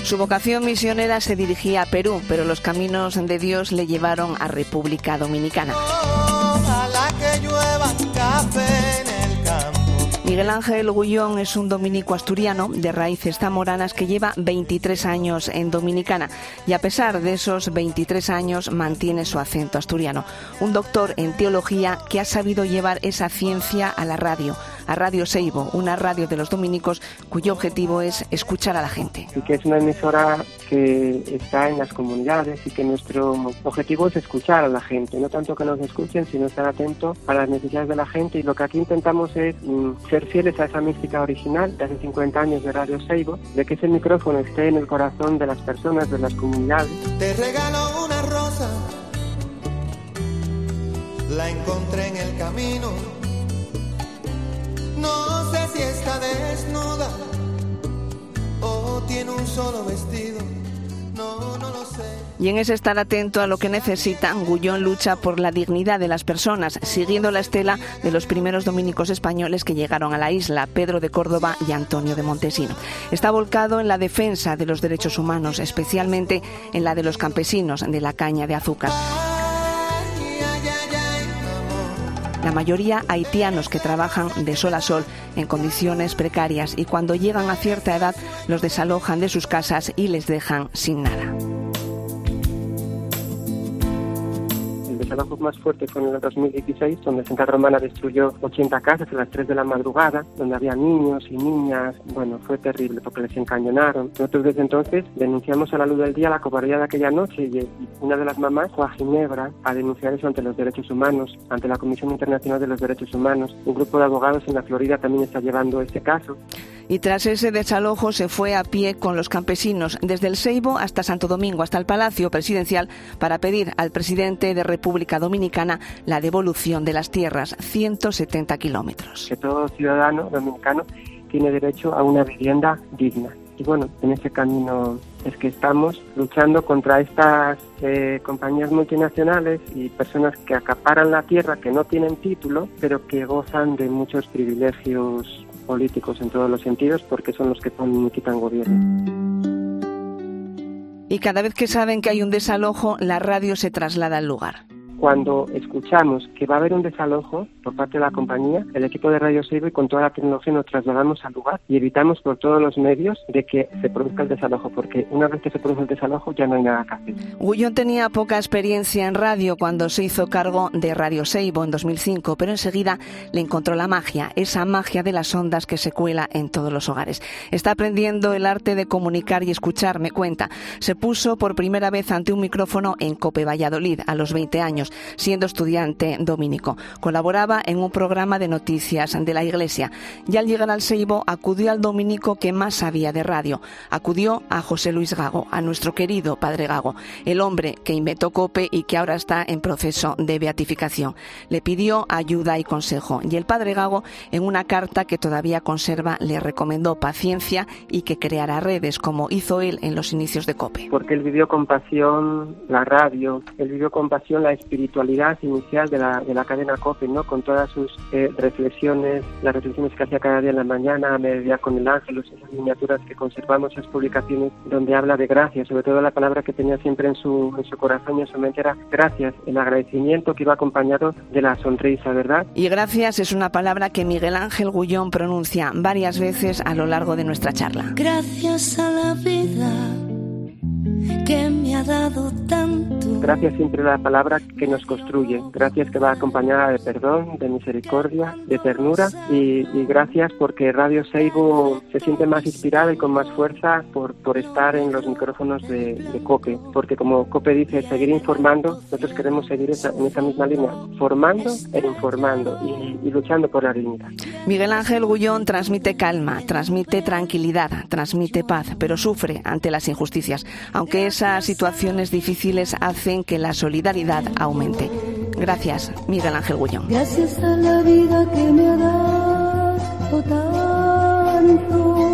Su vocación misionera se dirigía a Perú, pero los caminos de Dios le llevaron a República Dominicana. Ojalá que llueva café en el campo. Miguel Ángel Gullón es un dominico asturiano de raíces zamoranas que lleva 23 años en Dominicana y a pesar de esos 23 años mantiene su acento asturiano. Un doctor en teología que ha sabido llevar esa ciencia a la radio, a Radio Seibo, una radio de los dominicos cuyo objetivo es escuchar a la gente. Y que es una emisora que está en las comunidades y que nuestro objetivo es escuchar a la gente, no tanto que nos escuchen, sino estar atentos a las necesidades de la gente, y lo que aquí intentamos es ser fieles a esa mística original de hace 50 años de Radio Seibo, de que ese micrófono esté en el corazón de las personas, de las comunidades. Te regalo una rosa, la encontré en el camino, no sé si está desnuda o tiene un solo vestido, no lo sé. Y en ese estar atento a lo que necesitan, Gullón lucha por la dignidad de las personas, siguiendo la estela de los primeros dominicos españoles que llegaron a la isla, Pedro de Córdoba y Antonio de Montesino. Está volcado en la defensa de los derechos humanos, especialmente en la de los campesinos de la caña de azúcar. La mayoría haitianos que trabajan de sol a sol en condiciones precarias y cuando llegan a cierta edad los desalojan de sus casas y les dejan sin nada. El desalojo más fuerte fue en el 2016, donde Santa Romana destruyó 80 casas a las 3 de la madrugada, donde había niños y niñas. Bueno, fue terrible porque les encañonaron. Nosotros desde entonces denunciamos a la luz del día la cobardía de aquella noche y una de las mamás fue a Ginebra a denunciar eso ante los derechos humanos, ante la Comisión Internacional de los Derechos Humanos. Un grupo de abogados en la Florida también está llevando este caso. Y tras ese desalojo se fue a pie con los campesinos desde el Seibo hasta Santo Domingo, hasta el Palacio Presidencial, para pedir al presidente de República Dominicana la devolución de las tierras, 170 kilómetros. Que todo ciudadano dominicano tiene derecho a una vivienda digna. Y bueno, en ese camino es que estamos luchando contra estas compañías multinacionales y personas que acaparan la tierra, que no tienen título, pero que gozan de muchos privilegios políticos en todos los sentidos, porque son los que quitan gobierno. Y cada vez que saben que hay un desalojo, la radio se traslada al lugar. Cuando escuchamos que va a haber un desalojo por parte de la compañía, el equipo de Radio Seibo y con toda la tecnología nos trasladamos al lugar y evitamos por todos los medios de que se produzca el desalojo, porque una vez que se produce el desalojo ya no hay nada que hacer. Gullón tenía poca experiencia en radio cuando se hizo cargo de Radio Seibo en 2005, pero enseguida le encontró la magia, esa magia de las ondas que se cuela en todos los hogares. Está aprendiendo el arte de comunicar y escuchar, me cuenta. Se puso por primera vez ante un micrófono en COPE Valladolid a los 20 años. Siendo estudiante dominico. Colaboraba en un programa de noticias de la Iglesia y al llegar al Seibo acudió al dominico que más sabía de radio. Acudió a José Luis Gago, a nuestro querido padre Gago, el hombre que inventó COPE y que ahora está en proceso de beatificación. Le pidió ayuda y consejo y el padre Gago, en una carta que todavía conserva, le recomendó paciencia y que creara redes como hizo él en los inicios de COPE. Porque él vivió con pasión la radio, él vivió con pasión la espiritualidad inicial de la cadena COPE, ¿no? Con todas sus reflexiones, las reflexiones que hacía cada día en la mañana, a mediodía con el ángel, esas miniaturas que conservamos, esas publicaciones donde habla de gracias, sobre todo la palabra que tenía siempre en su corazón y en su mente era gracias, el agradecimiento que iba acompañado de la sonrisa, ¿verdad? Y gracias es una palabra que Miguel Ángel Gullón pronuncia varias veces a lo largo de nuestra charla. Gracias a la vida que me ha dado tanto. Gracias siempre la palabra que nos construye. Gracias que va acompañada de perdón, de misericordia, de ternura y gracias porque Radio Seibo se siente más inspirada y con más fuerza por estar en los micrófonos de COPE. Porque como COPE dice, seguir informando, nosotros queremos seguir en esa misma línea, formando e informando y luchando por la dignidad. Miguel Ángel Gullón transmite calma, transmite tranquilidad, transmite paz, pero sufre ante las injusticias, aunque esas situaciones difíciles hacen que la solidaridad aumente. Gracias, Miguel Ángel Gullón. Gracias a la vida que me ha dado tanto.